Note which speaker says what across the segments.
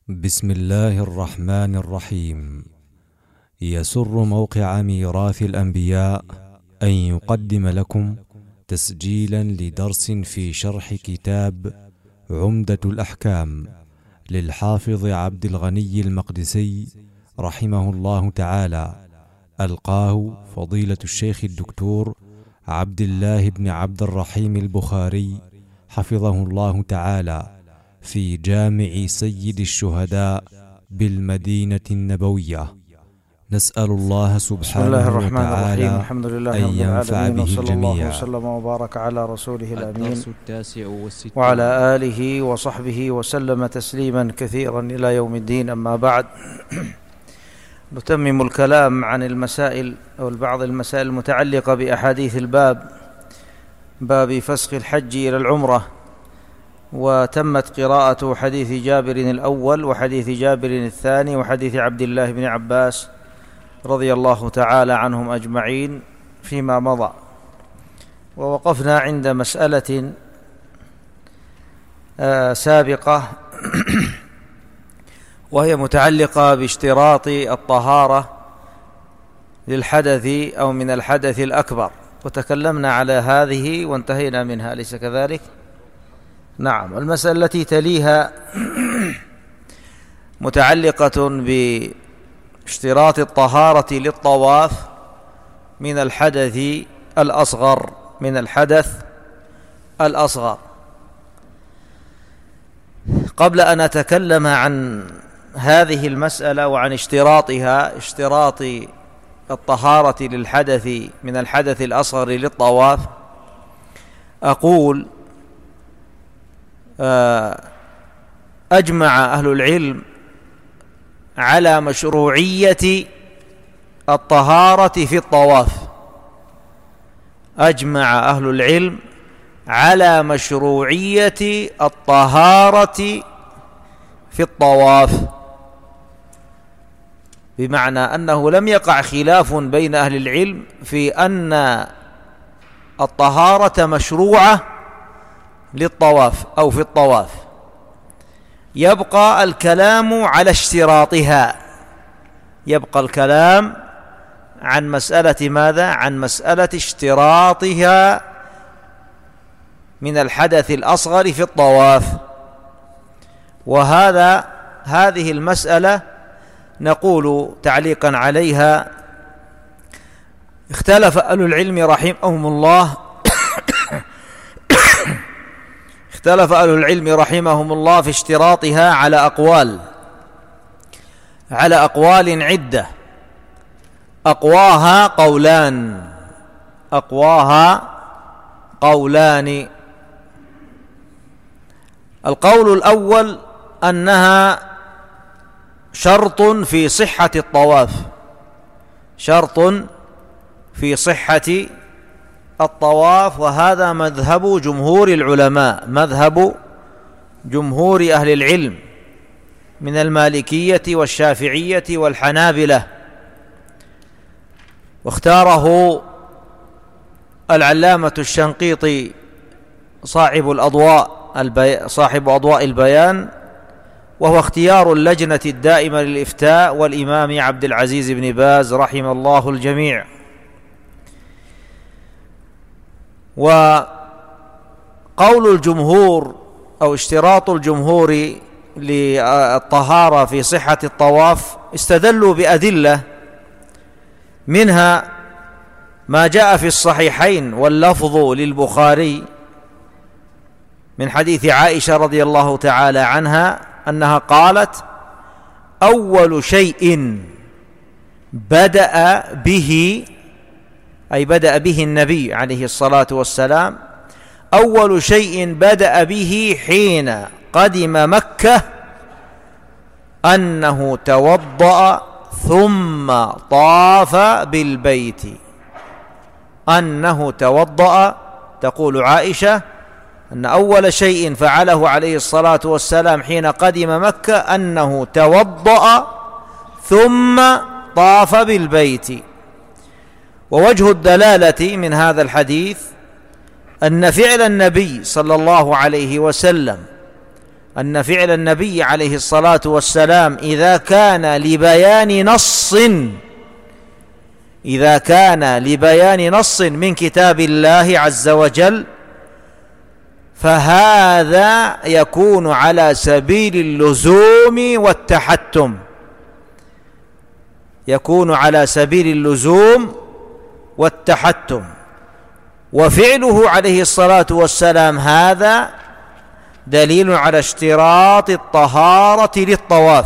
Speaker 1: بسم الله الرحمن الرحيم. يسر موقع ميراث الأنبياء أن يقدم لكم تسجيلا لدرس في شرح كتاب عمدة الأحكام للحافظ عبد الغني المقدسي رحمه الله تعالى، ألقاه فضيلة الشيخ الدكتور عبد الله بن عبد الرحيم البخاري حفظه الله تعالى في جامع سيد الشهداء بالمدينة النبوية. نسأل الله سبحانه وتعالى أن ينفع به
Speaker 2: وصلى الله
Speaker 1: الجميع.
Speaker 2: وسلم وبارك على رسوله الأمين
Speaker 3: الدرس 69
Speaker 2: وعلى آله وصحبه وسلم تسليما كثيرا إلى يوم الدين. أما بعد، نتمم الكلام عن المسائل أو بعض المسائل المتعلقة بأحاديث باب فسخ الحج إلى العمرة. وتمت قراءة حديث جابر الأول وحديث جابر الثاني وحديث عبد الله بن عباس رضي الله تعالى عنهم أجمعين فيما مضى، ووقفنا عند مسألة سابقة وهي متعلقة باشتراط الطهارة للحدث أو من الحدث الأكبر، وتكلمنا على هذه وانتهينا منها، أليس كذلك؟ نعم. المسألة التي تليها متعلقة باشتراط الطهارة للطواف من الحدث الأصغر. قبل أن أتكلم عن هذه المسألة وعن اشتراط الطهارة للحدث من الحدث الأصغر للطواف، أقول أجمع أهل العلم على مشروعية الطهارة في الطواف. أجمع أهل العلم على مشروعية الطهارة في الطواف، بمعنى أنه لم يقع خلاف بين أهل العلم في أن الطهارة مشروعة للطواف أو في الطواف. يبقى الكلام على اشتراطها، يبقى الكلام عن مسألة ماذا؟ عن مسألة اشتراطها من الحدث الأصغر في الطواف. هذه المسألة نقول تعليقا عليها: اختلف أهل العلم رحمهم الله في اشتراطها على أقوال عدة، أقواها قولان. القول الأول أنها شرط في صحة الطواف، وهذا مذهب جمهور العلماء، مذهب جمهور أهل العلم من المالكية والشافعية والحنابلة، واختاره العلامة الشنقيطي صاحب أضواء البيان، وهو اختيار اللجنة الدائمة للإفتاء والإمام عبد العزيز بن باز رحم الله الجميع. وقول الجمهور أو اشتراط الجمهور للطهارة في صحة الطواف استدلوا بأدلة، منها ما جاء في الصحيحين واللفظ للبخاري من حديث عائشة رضي الله تعالى عنها أنها قالت: أول شيء بدأ به النبي عليه الصلاة والسلام، أول شيء بدأ به حين قدم مكة أنه توضأ ثم طاف بالبيت. تقول عائشة أن أول شيء فعله عليه الصلاة والسلام حين قدم مكة أنه توضأ ثم طاف بالبيت. ووجه الدلالة من هذا الحديث أن فعل النبي صلى الله عليه وسلم أن فعل النبي عليه الصلاة والسلام إذا كان لبيان نص من كتاب الله عز وجل فهذا يكون على سبيل اللزوم والتحتم، وفعله عليه الصلاة والسلام هذا دليل على اشتراط الطهارة للطواف،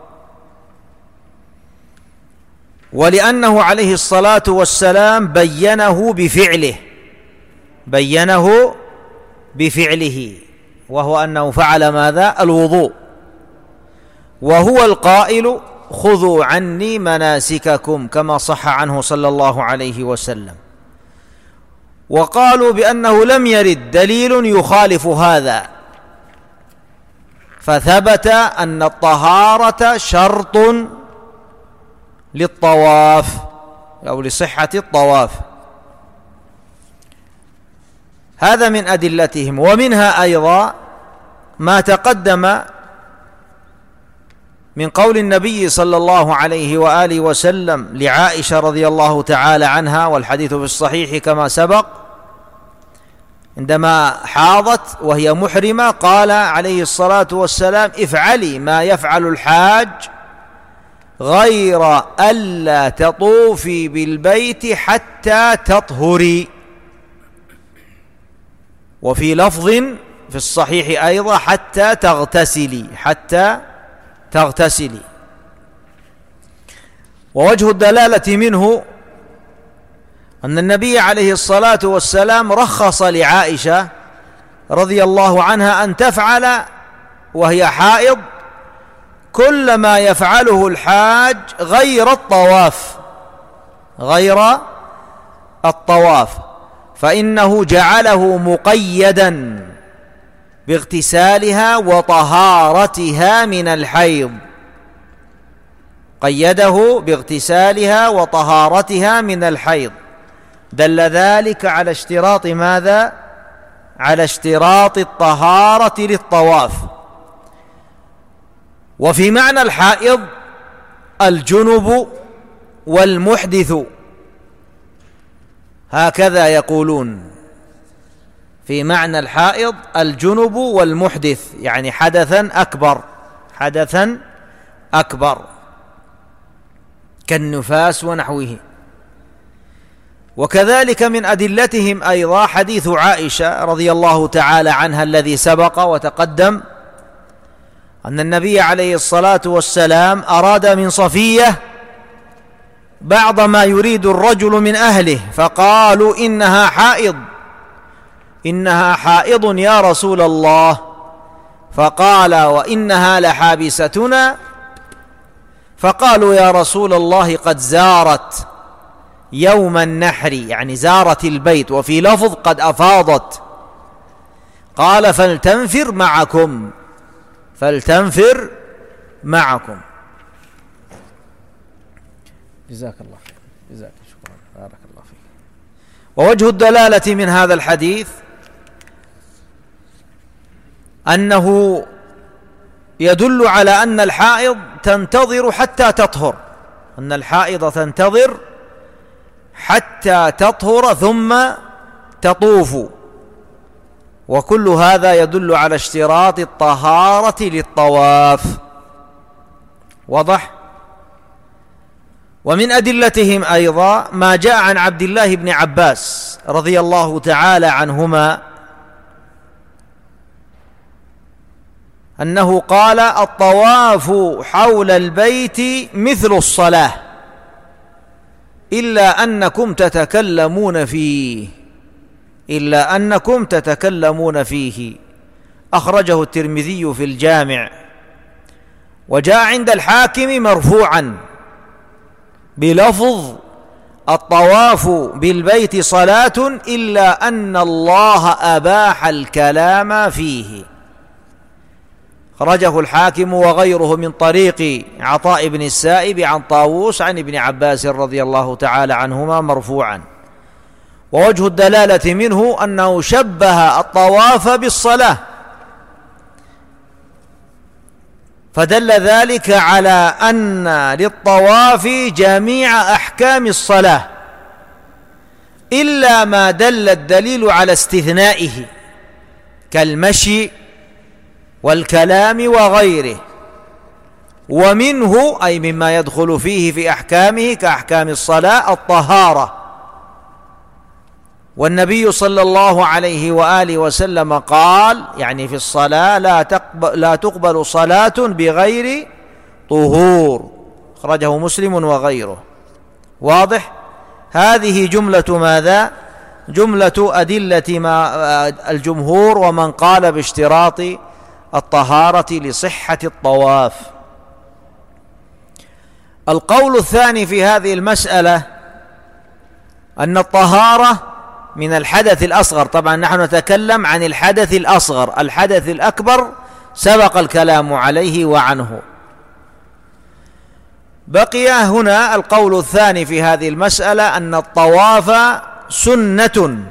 Speaker 2: ولأنه عليه الصلاة والسلام بينه بفعله وهو أنه فعل ماذا؟ الوضوء، وهو القائل خذوا عني مناسككم كما صح عنه صلى الله عليه وسلم. وقالوا بأنه لم يرد دليل يخالف هذا، فثبت أن الطهارة شرط للطواف أو لصحة الطواف. هذا من أدلتهم. ومنها أيضا ما تقدم من قول النبي صلى الله عليه وآله وسلم لعائشة رضي الله تعالى عنها، والحديث في الصحيح كما سبق، عندما حاضت وهي محرمة قال عليه الصلاة والسلام افعلي ما يفعل الحاج غير ألا تطوفي بالبيت حتى تطهري. وفي لفظ في الصحيح أيضا حتى تغتسلي. ووجه الدلالة منه أن النبي عليه الصلاة والسلام رخص لعائشة رضي الله عنها أن تفعل وهي حائض كل ما يفعله الحاج غير الطواف، فإنه جعله مقيدا باغتسالها وطهارتها من الحيض، قيده باغتسالها وطهارتها من الحيض، دل ذلك على اشتراط ماذا؟ على اشتراط الطهارة للطواف. وفي معنى الحائض الجنب والمحدث، هكذا يقولون في معنى الحائض الجنب والمحدث، يعني حدثا أكبر كالنفاس ونحوه. وكذلك من أدلتهم أيضا حديث عائشة رضي الله تعالى عنها الذي سبق وتقدم، أن النبي عليه الصلاة والسلام أراد من صفية بعض ما يريد الرجل من أهله، فقالوا إنها حائض يا رسول الله، فقال وإنها لحابستنا، فقالوا يا رسول الله قد زارت يوم النحر، يعني زارت البيت، وفي لفظ قد أفاضت، قال فلتنفر معكم. جزاك الله خير، جزاك شكرا، بارك الله فيك. ووجه الدلالة من هذا الحديث أنه يدل على أن الحائض تنتظر حتى تطهر، أن الحائض تنتظر حتى تطهر ثم تطوف، وكل هذا يدل على اشتراط الطهارة للطواف. واضح؟ ومن أدلتهم أيضا ما جاء عن عبد الله بن عباس رضي الله تعالى عنهما أنه قال الطواف حول البيت مثل الصلاة إلا أنكم تتكلمون فيه، أخرجه الترمذي في الجامع. وجاء عند الحاكم مرفوعا بلفظ الطواف بالبيت صلاة إلا أن الله أباح الكلام فيه، خرجه الحاكم وغيره من طريق عطاء بن السائب عن طاووس عن ابن عباس رضي الله تعالى عنهما مرفوعا. ووجه الدلالة منه أنه شبه الطواف بالصلاة، فدل ذلك على أن للطواف جميع أحكام الصلاة إلا ما دل الدليل على استثنائه كالمشي والكلام وغيره، ومنه أي مما يدخل فيه في أحكامه كأحكام الصلاة الطهارة. والنبي صلى الله عليه وآله وسلم قال يعني في الصلاة لا تقبل صلاة بغير طهور، أخرجه مسلم وغيره. واضح؟ هذه جملة ماذا؟ جملة أدلة الجمهور ومن قال باشتراط الطهارة لصحة الطواف. القول الثاني في هذه المسألة أن الطهارة من الحدث الأصغر. طبعا نحن نتكلم عن الحدث الأصغر، الحدث الأكبر سبق الكلام عليه وعنه. بقي هنا القول الثاني في هذه المسألة أن الطواف سنة،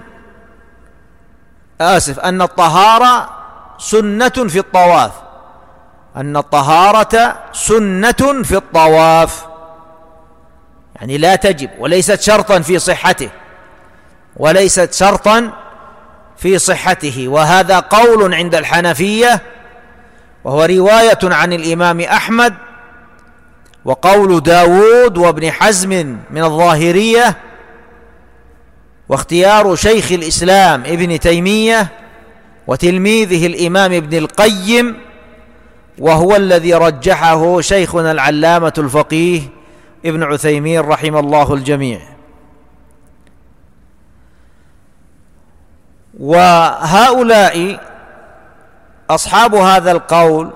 Speaker 2: أن الطهارة سنة في الطواف، أن الطهارة سنة في الطواف، يعني لا تجب وليست شرطا في صحته، وليست شرطا في صحته. وهذا قول عند الحنفية، وهو رواية عن الإمام أحمد، وقول داود وابن حزم من الظاهرية، واختيار شيخ الإسلام ابن تيمية وتلميذه الإمام ابن القيم، وهو الذي رجحه شيخنا العلامة الفقيه ابن عثيمين رحم الله الجميع. وهؤلاء أصحاب هذا القول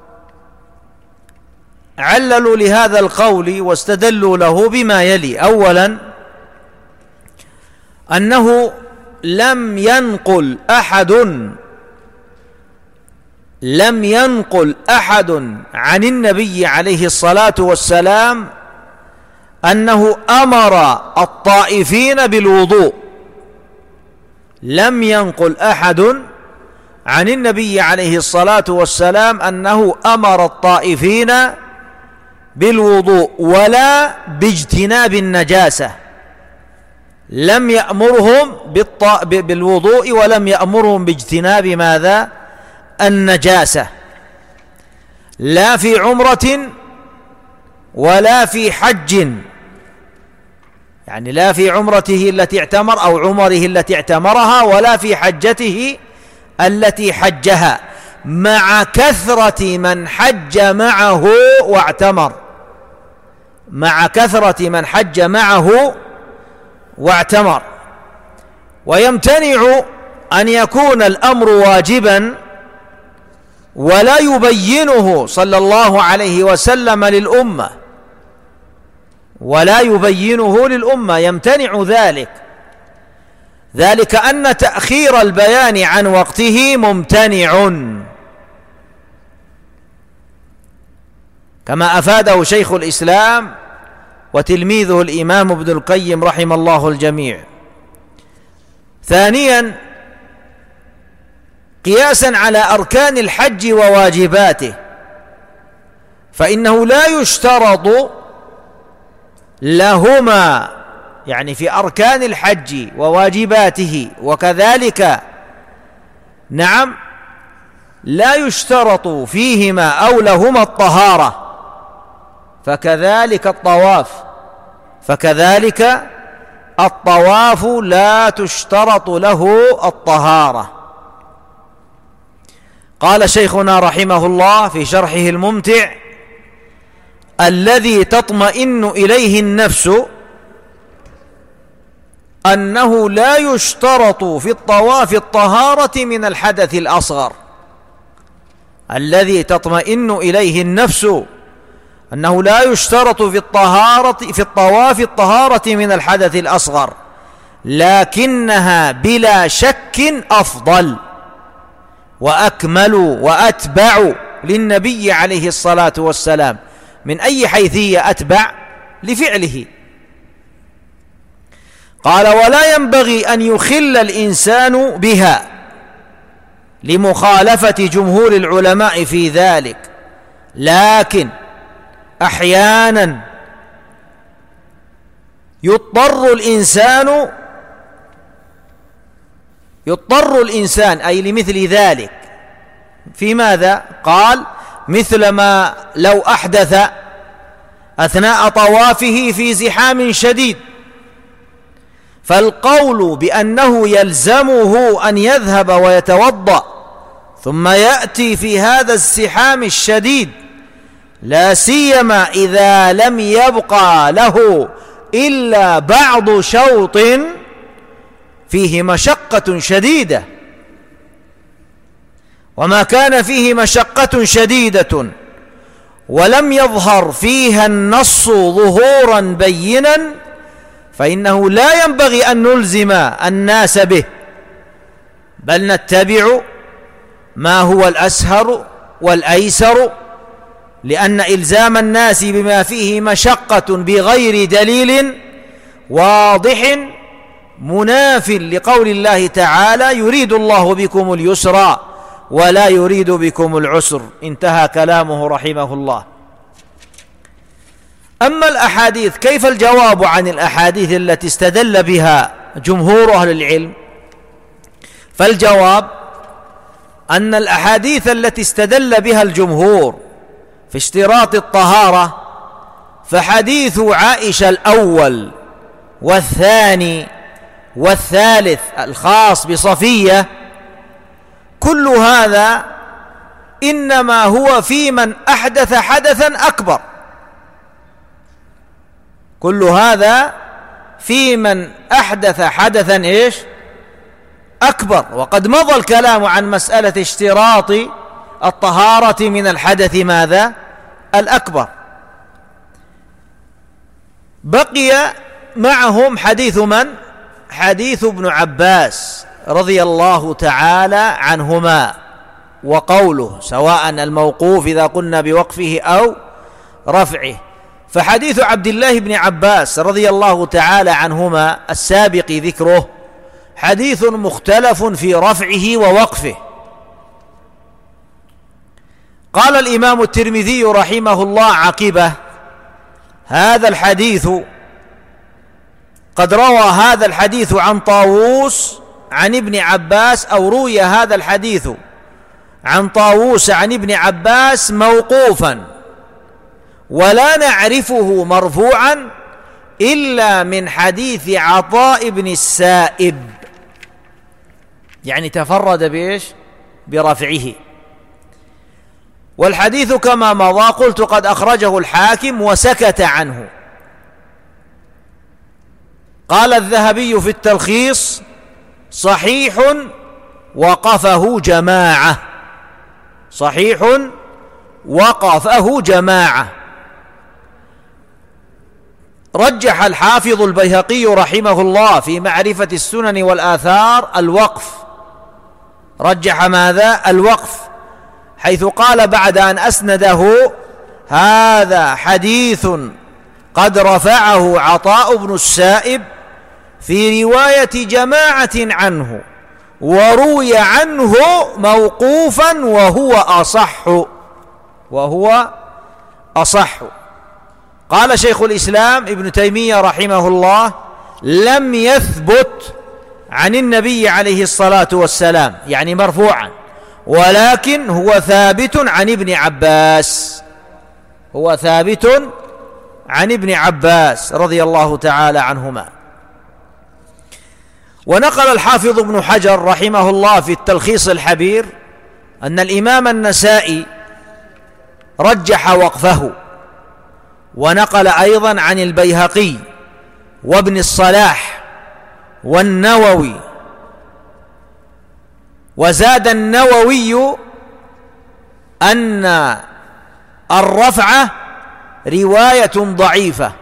Speaker 2: عللوا لهذا القول واستدلوا له بما يلي: أولا أنه لم ينقل أحد عن النبي عليه الصلاة والسلام أنه أمر الطائفين بالوضوء. لم ينقل أحد عن النبي عليه الصلاة والسلام أنه أمر الطائفين بالوضوء ولا باجتناب النجاسة. لم يأمرهم بالوضوء ولم يأمرهم باجتناب ماذا؟ النجاسة، لا في عمرة ولا في حج، يعني لا في عمرته التي اعتمر أو عمره التي اعتمرها، ولا في حجته التي حجها، مع كثرة من حج معه واعتمر، مع كثرة من حج معه واعتمر. ويمتنع أن يكون الأمر واجبا ولا يبينه صلى الله عليه وسلم للأمة، ولا يبينه للأمة، يمتنع ذلك أن تأخير البيان عن وقته ممتنع، كما أفاده شيخ الإسلام وتلميذه الإمام ابن القيم رحم الله الجميع. ثانيا، قياسا على أركان الحج وواجباته، فإنه لا يشترط لهما، يعني في أركان الحج وواجباته، وكذلك نعم لا يشترط فيهما أو لهما الطهارة، فكذلك الطواف لا تشترط له الطهارة. قال شيخنا رحمه الله في شرحه الممتع: الذي تطمئن إليه النفس أنه لا يشترط في الطواف الطهارة من الحدث الأصغر. الذي تطمئن إليه النفس أنه لا يشترط في الطواف الطهارة من الحدث الأصغر، لكنها بلا شك أفضل وأكمل وأتبع للنبي عليه الصلاة والسلام. من أي حيثية أتبع؟ لفعله. قال: ولا ينبغي أن يخل الإنسان بها، لمخالفة جمهور العلماء في ذلك، لكن أحيانا يضطر الإنسان أي لمثل ذلك. في ماذا؟ قال: مثل ما لو أحدث أثناء طوافه في زحام شديد، فالقول بأنه يلزمه أن يذهب ويتوضأ ثم يأتي في هذا الزحام الشديد، لا سيما إذا لم يبقى له إلا بعض شوط فيه مشقة شديدة، وما كان فيه مشقة شديدة ولم يظهر فيها النص ظهورا بينا فإنه لا ينبغي أن نلزم الناس به، بل نتبع ما هو الأسهل والأيسر، لأن إلزام الناس بما فيه مشقة بغير دليل واضح مناف لقول الله تعالى: يريد الله بكم اليسر ولا يريد بكم العسر. انتهى كلامه رحمه الله. أما الأحاديث، كيف الجواب عن الأحاديث التي استدل بها جمهور أهل العلم؟ فالجواب أن الأحاديث التي استدل بها الجمهور في اشتراط الطهارة، فحديث عائشة الأول والثاني والثالث الخاص بصفية، كل هذا إنما هو في من أحدث حدثا أكبر، كل هذا في من أحدث حدثا أكبر. وقد مضى الكلام عن مسألة اشتراط الطهارة من الحدث ماذا؟ الأكبر. بقي معهم حديث من؟ حديث ابن عباس رضي الله تعالى عنهما، وقوله سواء الموقوف إذا قلنا بوقفه أو رفعه. فحديث عبد الله بن عباس رضي الله تعالى عنهما السابق ذكره حديث مختلف في رفعه ووقفه. قال الإمام الترمذي رحمه الله عقبه: هذا الحديث قد روى هذا الحديث عن طاووس عن ابن عباس، أو روي هذا الحديث عن طاووس عن ابن عباس موقوفا، ولا نعرفه مرفوعا إلا من حديث عطاء بن السائب، يعني تفرد برفعه. والحديث كما مضى قلت قد أخرجه الحاكم وسكت عنه. قال الذهبي في التلخيص: صحيح وقفه جماعة، صحيح وقفه جماعة. رجح الحافظ البيهقي رحمه الله في معرفة السنن والآثار الوقف، رجح ماذا؟ الوقف، حيث قال بعد أن أسنده: هذا حديث قد رفعه عطاء بن السائب في رواية جماعة عنه، وروي عنه موقوفا وهو أصح. قال شيخ الإسلام ابن تيمية رحمه الله: لم يثبت عن النبي عليه الصلاة والسلام، يعني مرفوعا، ولكن هو ثابت عن ابن عباس، هو ثابت عن ابن عباس رضي الله تعالى عنهما. ونقل الحافظ ابن حجر رحمه الله في التلخيص الحبير أن الإمام النسائي رجح وقفه، ونقل أيضا عن البيهقي وابن الصلاح والنووي. وزاد النووي أن الرفع رواية ضعيفة،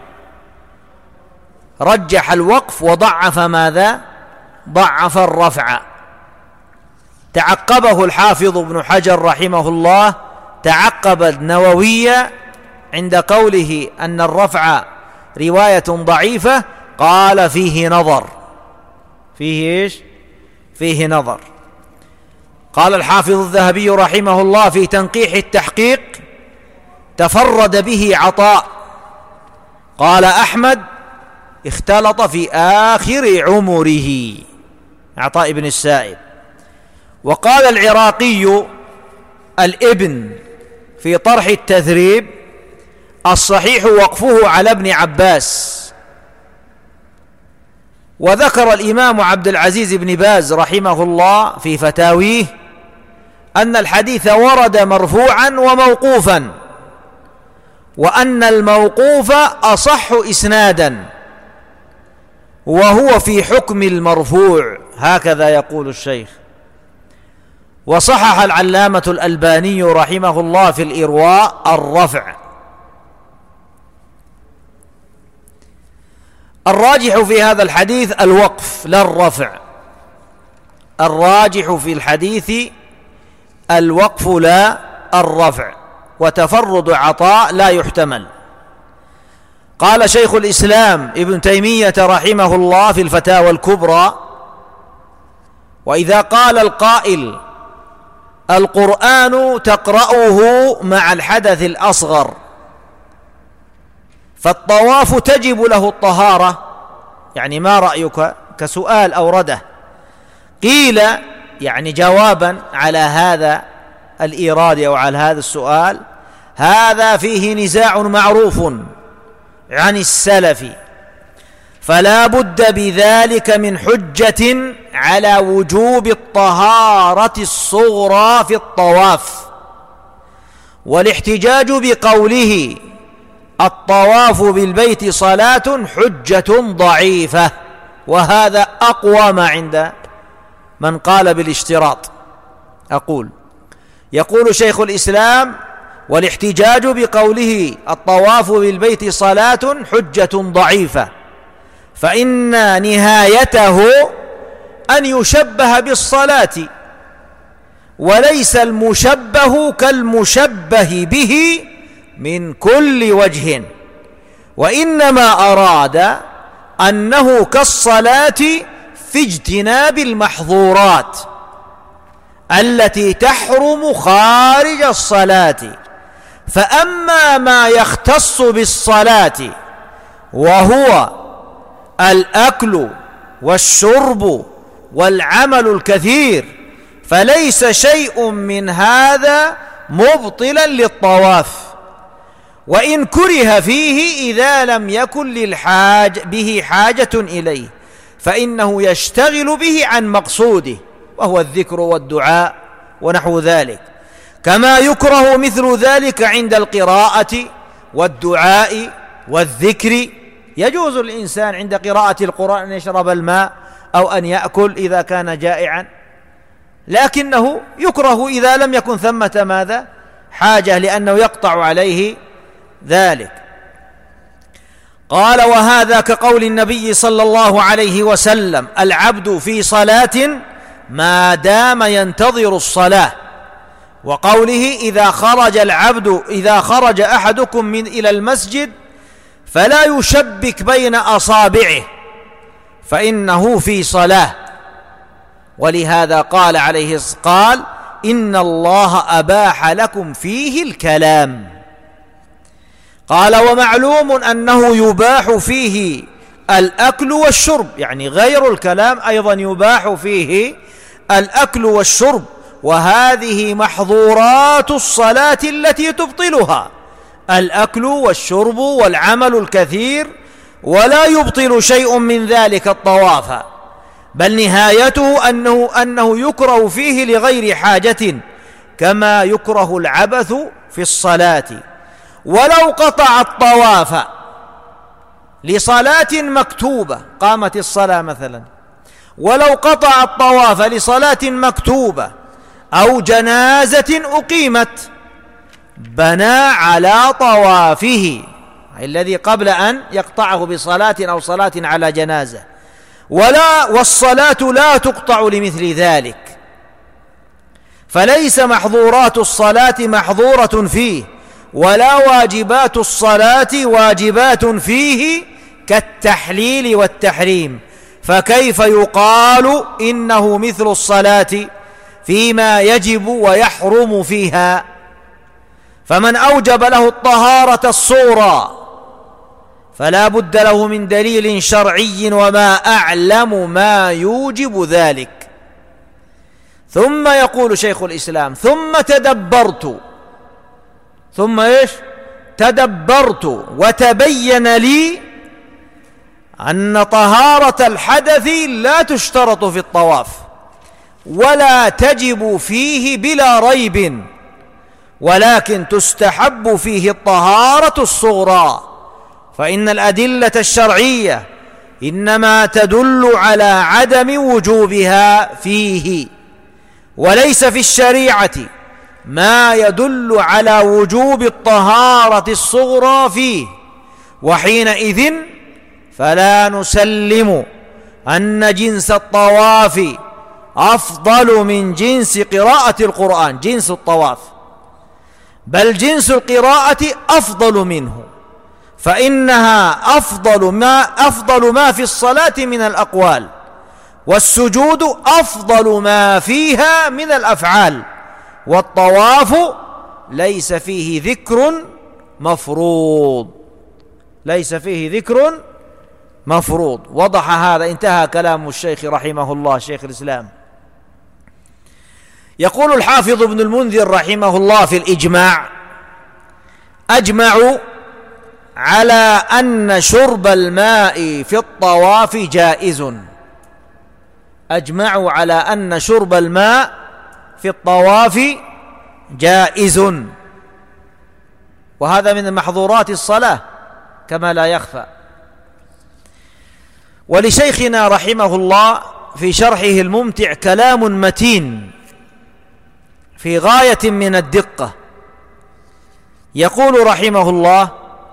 Speaker 2: رجح الوقف وضعف ماذا؟ ضعف الرفع. تعقبه الحافظ ابن حجر رحمه الله، تعقب النووي عند قوله أن الرفع رواية ضعيفة، قال فيه نظر، فيه إيش؟ فيه نظر. قال الحافظ الذهبي رحمه الله في تنقيح التحقيق: تفرد به عطاء. قال أحمد: اختلط في آخر عمره، عطاء بن السائب. وقال العراقي الابن في طرح التثريب: الصحيح وقفه على ابن عباس. وذكر الإمام عبد العزيز بن باز رحمه الله في فتاويه أن الحديث ورد مرفوعا وموقوفا، وأن الموقوف أصح إسنادا، وهو في حكم المرفوع، هكذا يقول الشيخ. وصحح العلامة الألباني رحمه الله في الإرواء الرفع. الراجح في هذا الحديث الوقف لا الرفع، الراجح في الحديث الوقف لا الرفع، وتفرد عطاء لا يحتمل. قال شيخ الإسلام ابن تيمية رحمه الله في الفتاوى الكبرى: وإذا قال القائل القرآن تقرأه مع الحدث الأصغر فالطواف تجب له الطهارة، يعني ما رأيك؟ كسؤال أورده. قيل يعني جوابا على هذا الإيراد أو على هذا السؤال: هذا فيه نزاع معروف عن السلف، فلا بد بذلك من حجة على وجوب الطهارة الصغرى في الطواف. والاحتجاج بقوله الطواف بالبيت صلاة حجة ضعيفة، وهذا أقوى ما عند من قال بالاشتراط. يقول شيخ الإسلام: والاحتجاج بقوله الطواف بالبيت صلاة حجة ضعيفة، فإن نهايته أن يشبه بالصلاة، وليس المشبه كالمشبه به من كل وجه، وإنما أراد أنه كالصلاة في اجتناب المحظورات التي تحرم خارج الصلاة. فأما ما يختص بالصلاة وهو الأكل والشرب والعمل الكثير فليس شيء من هذا مبطلا للطواف، وإن كره فيه إذا لم يكن به حاجة إليه، فإنه يشتغل به عن مقصوده وهو الذكر والدعاء ونحو ذلك، كما يكره مثل ذلك عند القراءة والدعاء والذكر. يجوز الإنسان عند قراءة القرآن أن يشرب الماء أو أن يأكل إذا كان جائعا، لكنه يكره إذا لم يكن ثمة ماذا؟ حاجة، لأنه يقطع عليه ذلك. قال: وهذا كقول النبي صلى الله عليه وسلم: العبد في صلاة ما دام ينتظر الصلاة، وقوله: إذا خرج أحدكم إلى المسجد فلا يشبك بين أصابعه فإنه في صلاة. ولهذا قال إن الله أباح لكم فيه الكلام. قال: ومعلوم أنه يباح فيه الأكل والشرب، يعني غير الكلام أيضا يباح فيه الأكل والشرب، وهذه محظورات الصلاة التي تبطلها: الأكل والشرب والعمل الكثير، ولا يبطل شيء من ذلك الطواف، بل نهايته أنه يكره فيه لغير حاجة، كما يكره العبث في الصلاة. ولو قطع الطواف لصلاة مكتوبة، قامت الصلاة مثلا، ولو قطع الطواف لصلاة مكتوبة أو جنازة أقيمت بنى على طوافه الذي قبل أن يقطعه بصلاة أو صلاة على جنازة، والصلاة لا تقطع لمثل ذلك، فليس محظورات الصلاة محظورة فيه، ولا واجبات الصلاة واجبات فيه كالتحليل والتحريم، فكيف يقال إنه مثل الصلاة فيما يجب ويحرم فيها؟ فمن أوجب له الطهارة الصغرى فلا بد له من دليل شرعي، وما أعلم ما يوجب ذلك. ثم يقول شيخ الإسلام: ثم تدبرت، ثم إيش؟ تدبرت وتبين لي أن طهارة الحدث لا تشترط في الطواف ولا تجب فيه بلا ريب، ولكن تستحب فيه الطهارة الصغرى، فإن الأدلة الشرعية إنما تدل على عدم وجوبها فيه، وليس في الشريعة ما يدل على وجوب الطهارة الصغرى فيه، وحينئذ فلا نسلم أن جنس الطواف أفضل من جنس قراءة القرآن، جنس الطواف، بل جنس القراءة أفضل منه، فإنها أفضل ما في الصلاة من الأقوال، والسجود أفضل ما فيها من الأفعال، والطواف ليس فيه ذكر مفروض، ليس فيه ذكر مفروض. وضح هذا، انتهى كلام الشيخ رحمه الله شيخ الإسلام. يقول الحافظ ابن المنذر رحمه الله في الإجماع: أجمعوا على أن شرب الماء في الطواف جائز. أجمعوا على أن شرب الماء في الطواف جائز، وهذا من محظورات الصلاة كما لا يخفى. ولشيخنا رحمه الله في شرحه الممتع كلام متين في غاية من الدقة. يقول رحمه الله: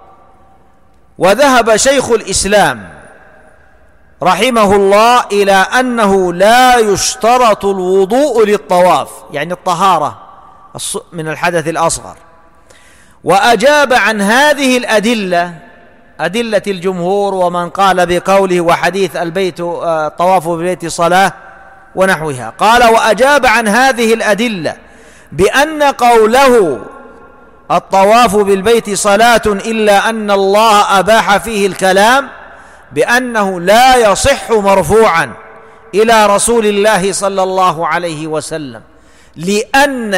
Speaker 2: وذهب شيخ الإسلام رحمه الله إلى أنه لا يشترط الوضوء للطواف، يعني الطهارة من الحدث الأصغر، وأجاب عن هذه الأدلة، أدلة الجمهور ومن قال بقوله وحديث البيت طواف بالبيت صلاة ونحوها، قال: وأجاب عن هذه الأدلة بأن قوله الطواف بالبيت صلاة إلا أن الله أباح فيه الكلام بأنه لا يصح مرفوعا إلى رسول الله صلى الله عليه وسلم، لأن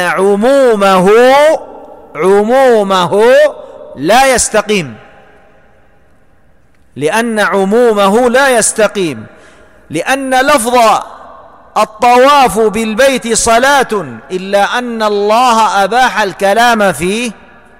Speaker 2: عمومه لا يستقيم، لأن عمومه لا يستقيم، لأن لفظ الطواف بالبيت صلاة إلا أن الله أباح الكلام فيه،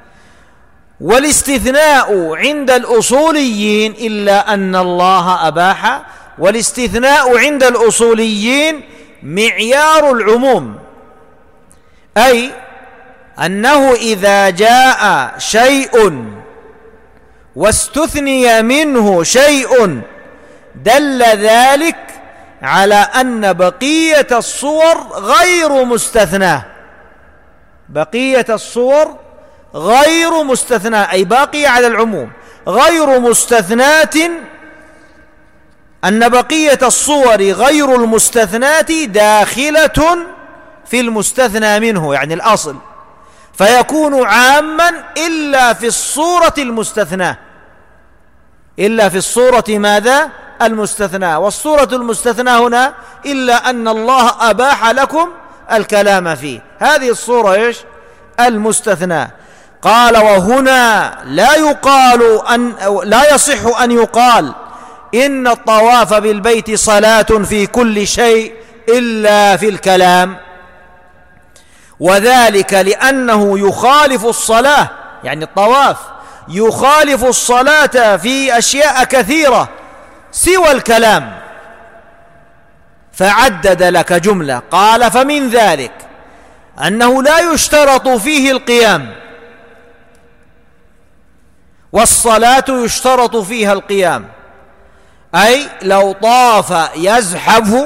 Speaker 2: والاستثناء عند الأصوليين إلا أن الله أباح، والاستثناء عند الأصوليين معيار العموم، أي أنه إذا جاء شيء واستثني منه شيء دل ذلك على أن بقية الصور غير مستثناة، بقية الصور غير مستثناة، أي باقية على العموم غير مستثناة، أن بقية الصور غير المستثناة داخلة في المستثنى منه، يعني الأصل، فيكون عاما إلا في الصورة المستثناة، إلا في الصورة ماذا؟ المستثنى. والصورة المستثنى هنا إلا أن الله أباح لكم الكلام فيه، هذه الصورة إيش؟ المستثنى. قال: وهنا لا يصح أن يقال إن الطواف بالبيت صلاة في كل شيء إلا في الكلام، وذلك لأنه يخالف الصلاة، يعني الطواف يخالف الصلاة في أشياء كثيرة سوى الكلام، فعدد لك جملة، قال: فمن ذلك أنه لا يشترط فيه القيام، والصلاة يشترط فيها القيام، أي لو طاف يزحف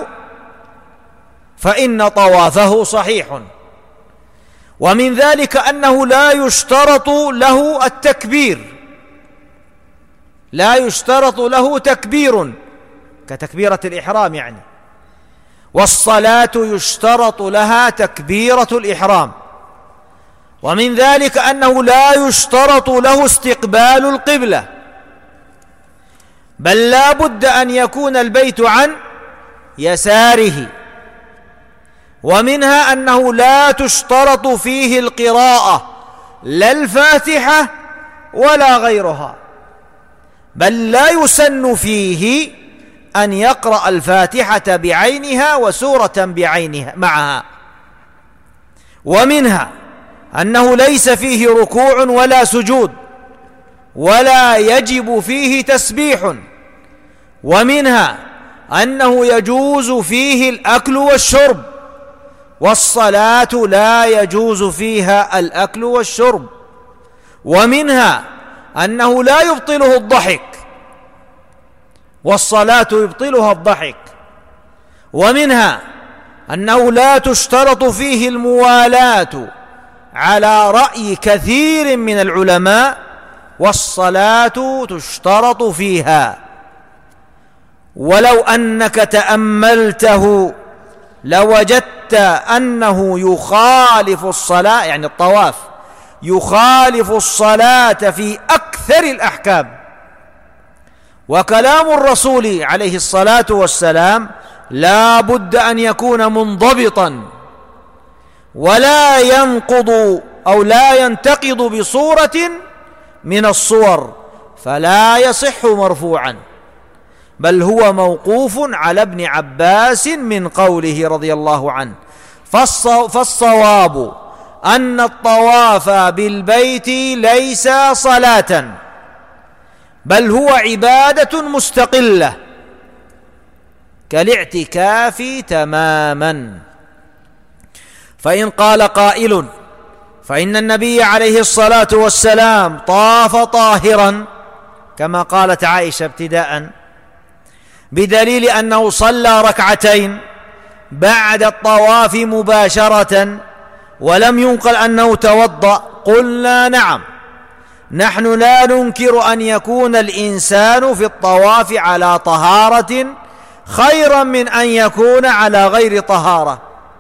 Speaker 2: فإن طوافه صحيح. ومن ذلك أنه لا يشترط له التكبير، لا يشترط له تكبير كتكبيرة الإحرام يعني، والصلاة يشترط لها تكبيرة الإحرام، ومن ذلك أنه لا يشترط له استقبال القبلة، بل لا بد أن يكون البيت عن يساره. ومنها أنه لا تشترط فيه القراءة، لا الفاتحة ولا غيرها، بل لا يسن فيه أن يقرأ الفاتحة بعينها وسورة بعينها معها. ومنها أنه ليس فيه ركوع ولا سجود، ولا يجب فيه تسبيح. ومنها أنه يجوز فيه الأكل والشرب، والصلاة لا يجوز فيها الأكل والشرب. ومنها أنه لا يبطله الضحك، والصلاة يبطلها الضحك. ومنها أنه لا تشترط فيه الموالاة على رأي كثير من العلماء، والصلاة تشترط فيها. ولو أنك تأملته لوجدت أنه يخالف الصلاة، يعني الطواف يخالف الصلاة في أكثر الأحكام. وكلام الرسول عليه الصلاة والسلام لا بد أن يكون منضبطا، ولا ينقض أو لا ينتقض بصورة من الصور، فلا يصح مرفوعا، بل هو موقوف على ابن عباس من قوله رضي الله عنه. فالصواب أن الطواف بالبيت ليس صلاة، بل هو عبادة مستقلة كالاعتكاف تماما. فإن قال قائل: فإن النبي عليه الصلاة والسلام طاف طاهرا، كما قالت عائشة ابتداء، بدليل أنه صلى ركعتين بعد الطواف مباشرة ولم ينقل أنه توضأ، قلنا: نعم، نحن لا ننكر أن يكون الإنسان في الطواف على طهارة خيرا من أن يكون على غير طهارة،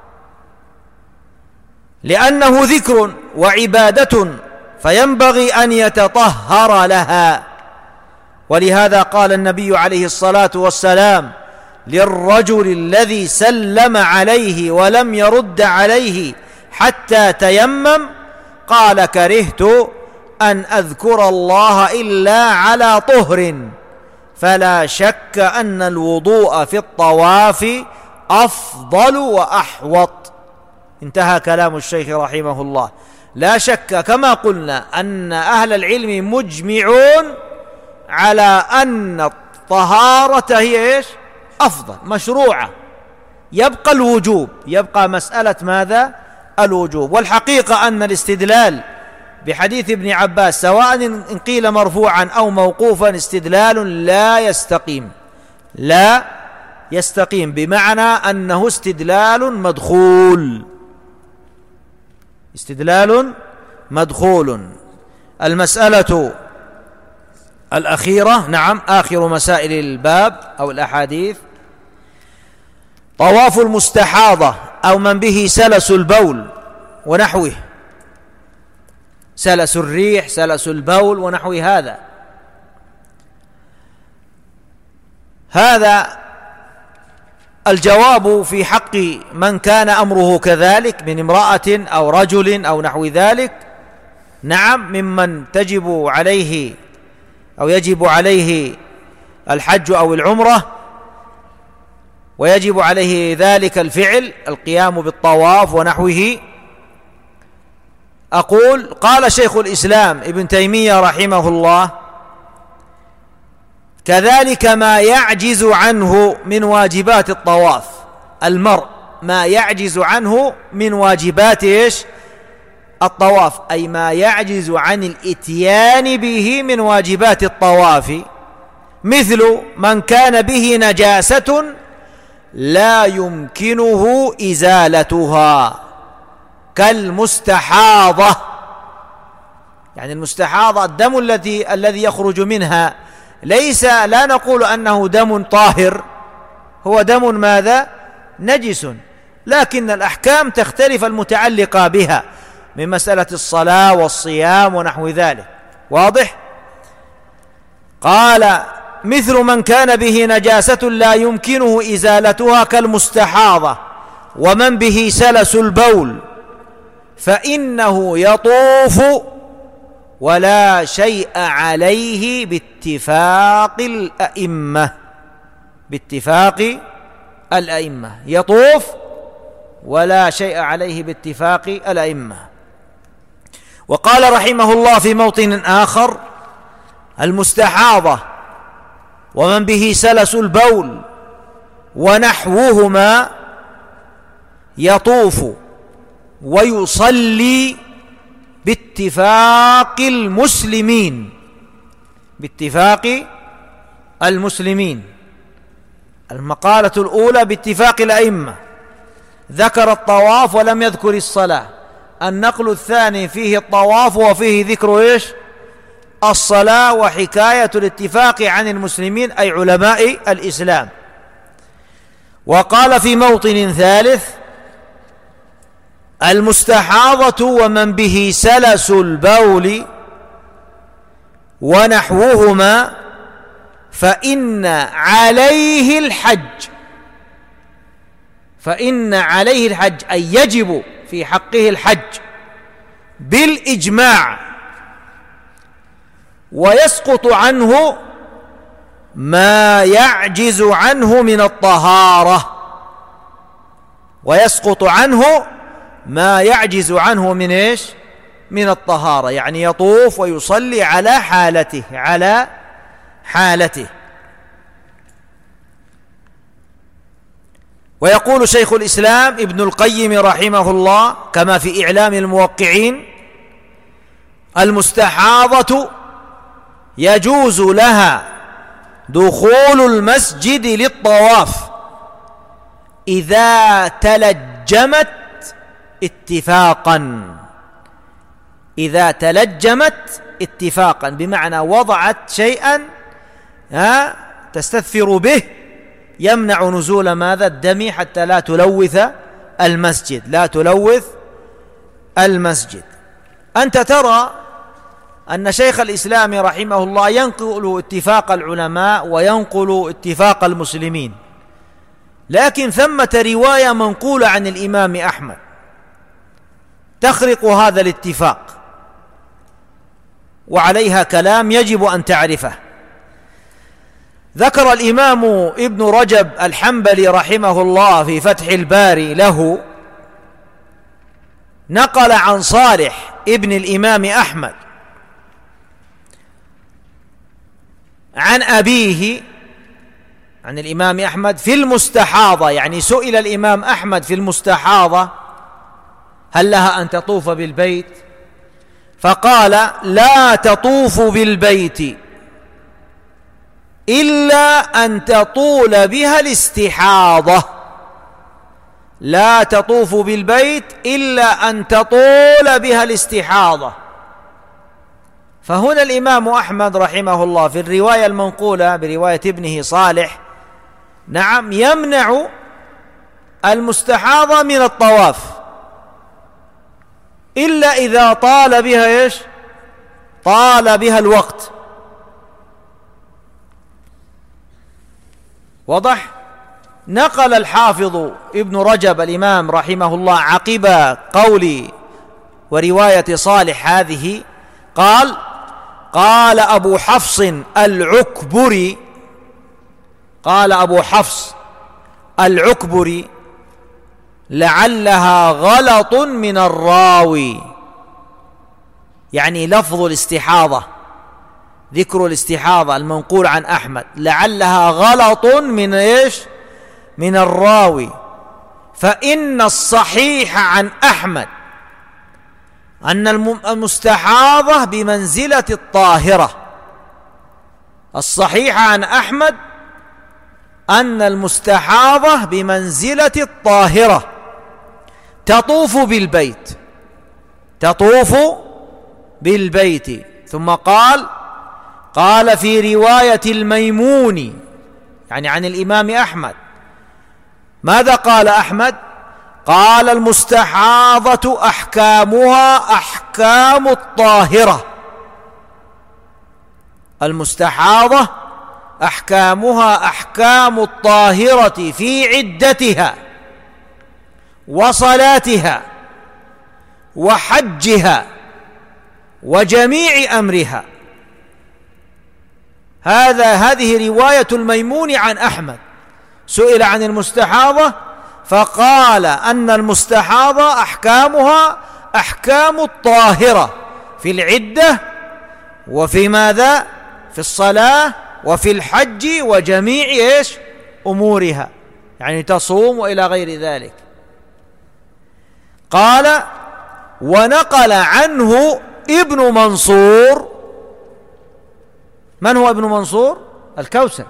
Speaker 2: لأنه ذكر وعبادة فينبغي أن يتطهر لها. ولهذا قال النبي عليه الصلاة والسلام للرجل الذي سلم عليه ولم يرد عليه حتى تيمم، قال: كرهت أن أذكر الله إلا على طهر. فلا شك أن الوضوء في الطواف أفضل وأحوط. انتهى كلام الشيخ رحمه الله. لا شك كما قلنا أن أهل العلم مجمعون على أن الطهارة هي إيش؟ أفضل، مشروعة. يبقى الوجوب، يبقى مسألة ماذا؟ الوجوب. والحقيقة أن الاستدلال بحديث ابن عباس سواء إن قيل مرفوعا أو موقوفا استدلال لا يستقيم، لا يستقيم، بمعنى أنه استدلال مدخول، استدلال مدخول. المسألة الأخيرة، نعم، آخر مسائل الباب أو الأحاديث: طواف المستحاضة أو من به سلس البول ونحوه، سلس الريح، سلس البول ونحو هذا. هذا الجواب في حق من كان أمره كذلك من امرأة أو رجل أو نحو ذلك، نعم، ممن تجب عليه أو يجب عليه الحج أو العمرة، ويجب عليه ذلك الفعل القيام بالطواف ونحوه. أقول: قال شيخ الإسلام ابن تيمية رحمه الله: كذلك ما يعجز عنه من واجبات الطواف، المرء ما يعجز عنه من واجبات إيش؟ الطواف، أي ما يعجز عن الإتيان به من واجبات الطواف، مثل من كان به نجاسة لا يمكنه إزالتها كالمستحاضة. يعني المستحاضة الدم الذي يخرج منها لا نقول أنه دم طاهر، هو دم ماذا؟ نجس، لكن الأحكام تختلف المتعلقة بها. من مسألة الصلاة والصيام ونحو ذلك. واضح؟ قال: مثل من كان به نجاسة لا يمكنه إزالتها كالمستحاضة ومن به سلس البول فإنه يطوف ولا شيء عليه باتفاق الأئمة. يطوف ولا شيء عليه باتفاق الأئمة. وقال رحمه الله في موطن آخر: المستحاضة ومن به سلس البول ونحوهما يطوف ويصلي باتفاق المسلمين. المقالة الأولى باتفاق الأئمة، ذكر الطواف ولم يذكر الصلاة. النقل الثاني فيه الطواف وفيه ذكر الصلاة وحكاية الاتفاق عن المسلمين أي علماء الإسلام. وقال في موطن ثالث: المستحاضة ومن به سلس البول ونحوهما فإن عليه الحج أي يجب في حقه الحج بالإجماع، ويسقط عنه ما يعجز عنه من الطهارة، يعني يطوف ويصلي على حالته. ويقول شيخ الإسلام ابن القيم رحمه الله كما في إعلام الموقعين: المستحاضة يجوز لها دخول المسجد للطواف إذا تلجمت اتفاقا، بمعنى وضعت شيئا تستثفر به يمنع نزول الدم حتى لا تلوث المسجد. أنت ترى أن شيخ الإسلام رحمه الله ينقل اتفاق العلماء وينقل اتفاق المسلمين، لكن ثمة رواية منقولة عن الإمام أحمد تخرق هذا الاتفاق، وعليها كلام يجب أن تعرفه. ذكر الإمام ابن رجب الحنبلي رحمه الله في فتح الباري له، نقل عن صالح ابن الإمام أحمد عن أبيه عن الإمام أحمد في المستحاضة، يعني سئل الإمام أحمد في المستحاضة هل لها أن تطوف بالبيت؟ فقال: لا تطوف بالبيت إلا أن تطول بها الاستحاضة. فهنا الإمام أحمد رحمه الله في الرواية المنقولة برواية ابنه صالح يمنع المستحاضة من الطواف إلا إذا طال بها الوقت. وضح؟ نقل الحافظ ابن رجب الإمام رحمه الله عقب قول ورواية صالح هذه قال أبو حفص العكبري لعلها غلط من الراوي، يعني لفظ الاستحاضة، ذكر الاستحاضة المنقول عن أحمد لعلها غلط من الراوي، فإن الصحيح عن أحمد أن المستحاضة بمنزلة الطاهرة. الصحيح عن أحمد أن المستحاضة بمنزلة الطاهرة تطوف بالبيت. ثم قال في رواية الميموني يعني عن الإمام أحمد، ماذا قال أحمد؟ قال المستحاضة أحكامها أحكام الطاهرة. المستحاضة أحكامها أحكام الطاهرة في عدتها وصلاتها وحجها وجميع أمرها. هذه رواية الميمون عن أحمد، سئل عن المستحاضة فقال أن المستحاضة أحكامها أحكام الطاهرة في العدة وفي ماذا؟ في الصلاة وفي الحج وجميع أمورها، يعني تصوم وإلى غير ذلك. قال: ونقل عنه ابن منصور. من هو ابن منصور؟ الكوثر.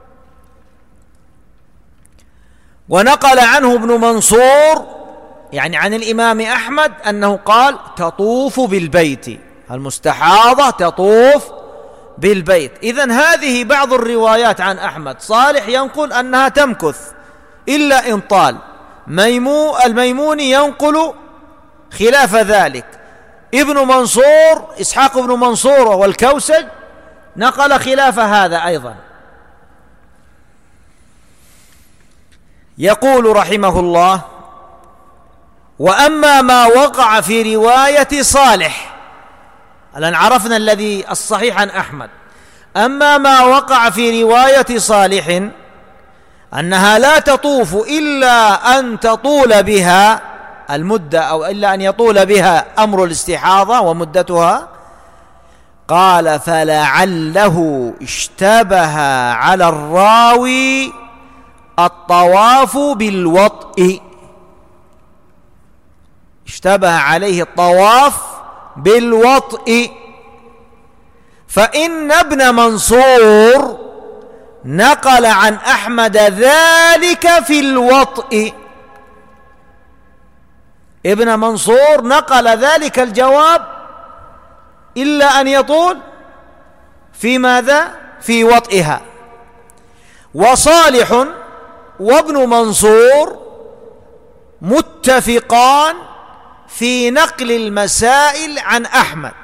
Speaker 2: ونقل عنه ابن منصور يعني عن الإمام أحمد أنه قال: تطوف بالبيت، المستحاضة تطوف بالبيت. إذن هذه بعض الروايات عن أحمد. صالح ينقل أنها تمكث إلا إن طال. الميموني ينقل خلاف ذلك. ابن منصور إسحاق بن منصور والكوسج نقل خلاف هذا أيضا. يقول رحمه الله: وأما ما وقع في رواية صالح، الآن عرفنا الذي الصحيح عن أحمد. أما ما وقع في رواية صالح أنها لا تطوف إلا أن تطول بها المدة، أو إلا أن يطول بها أمر الاستحاضة ومدتها، قال: فلعله اشتبه على الراوي الطواف بالوطء، اشتبه عليه الطواف بالوطء، فإن ابن منصور نقل عن أحمد ذلك في الوطء. ابن منصور نقل ذلك الجواب إلا أن يطول في ماذا؟ في وطئها. وصالح وابن منصور متفقان في نقل المسائل عن أحمد.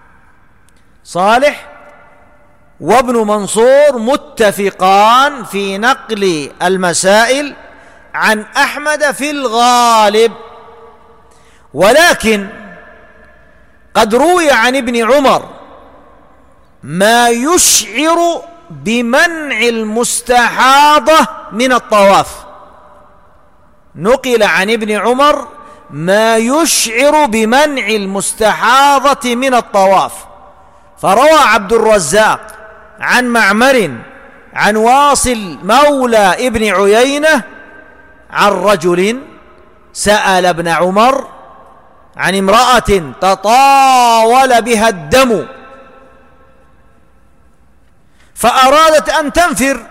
Speaker 2: صالح وابن منصور متفقان في نقل المسائل عن أحمد في الغالب، ولكن قد روي عن ابن عمر ما يشعر بمنع المستحاضة من الطواف. نقل عن ابن عمر ما يشعر بمنع المستحاضة من الطواف، فروى عبد الرزاق عن معمر عن واصل مولى ابن عيينة عن رجل سأل ابن عمر عن امرأة تطاول بها الدم فأرادت أن تنفر،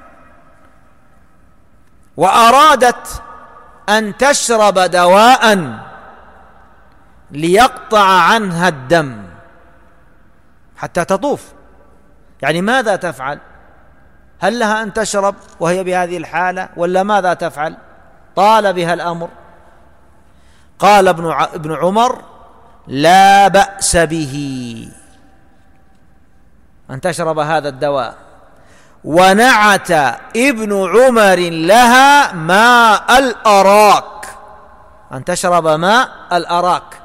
Speaker 2: وأرادت أن تشرب دواء ليقطع عنها الدم حتى تطوف. يعني ماذا تفعل؟ هل لها أن تشرب وهي بهذه الحالة، ولا ماذا تفعل؟ طال بها الأمر. قال ابن عمر: لا بأس به أن تشرب هذا الدواء. ونعت ابن عمر لها ماء الأراك، أن تشرب ماء الأراك،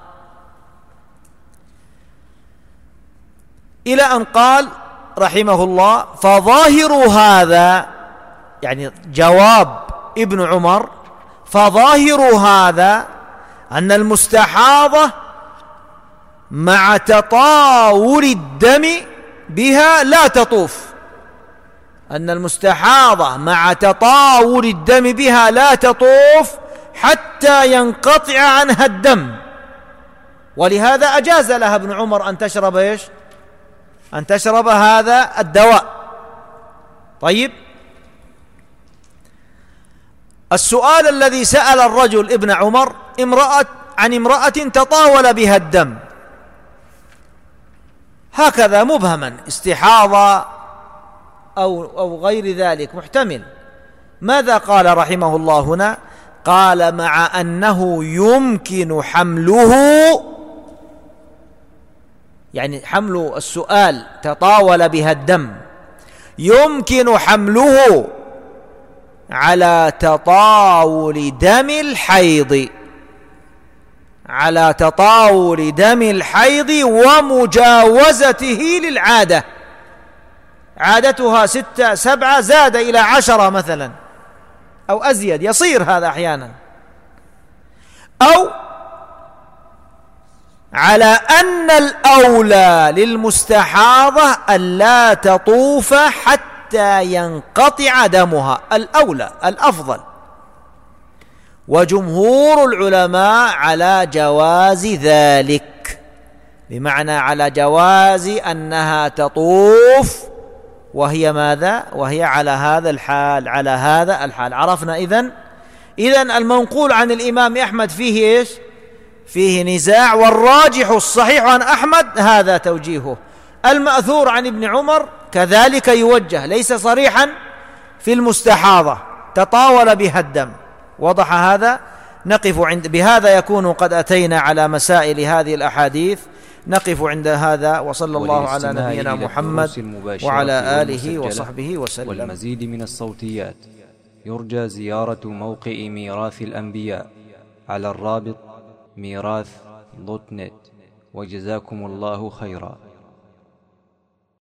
Speaker 2: إلى أن قال رحمه الله: فظاهر هذا، يعني جواب ابن عمر، فظاهر هذا أن المستحاضة مع تطاول الدم بها لا تطوف، أن المستحاضة مع تطاول الدم بها لا تطوف حتى ينقطع عنها الدم. ولهذا أجاز لها ابن عمر أن تشرب إيش؟ أن تشرب هذا الدواء. طيب، السؤال الذي سأل الرجل ابن عمر عن امرأة تطاول بها الدم، هكذا مبهما، استحاضة أو غير ذلك، محتمل. ماذا قال رحمه الله هنا؟ قال مع أنه يمكن حمله، يعني حمل السؤال تطاول بها الدم، يمكن حمله على تطاول دم الحيض، على تطاول دم الحيض ومجاوزته للعادة، عادتها 6 7 زاد إلى 10 مثلا أو أزيد، يصير هذا أحيانا. أو على أن الأولى للمستحاضة ألا تطوف حتى ينقطع دمها، الأولى الأفضل. وجمهور العلماء على جواز ذلك، بمعنى على جواز أنها تطوف وهي ماذا؟ وهي على هذا الحال، على هذا الحال. عرفنا إذن المنقول عن الإمام أحمد فيه إيش؟ فيه نزاع، والراجح الصحيح عن أحمد هذا توجيهه. المأثور عن ابن عمر كذلك يوجه، ليس صريحا في المستحاضة، تطاول بها الدم. وضح هذا؟ نقف عند بهذا يكون قد أتينا على مسائل هذه الأحاديث. نقف عند هذا، وصلى الله على نبينا محمد وعلى آله وصحبه وسلم.
Speaker 1: والمزيد من الصوتيات يرجى زيارة موقع ميراث الأنبياء على الرابط ميراث.net. وجزاكم الله خيرا.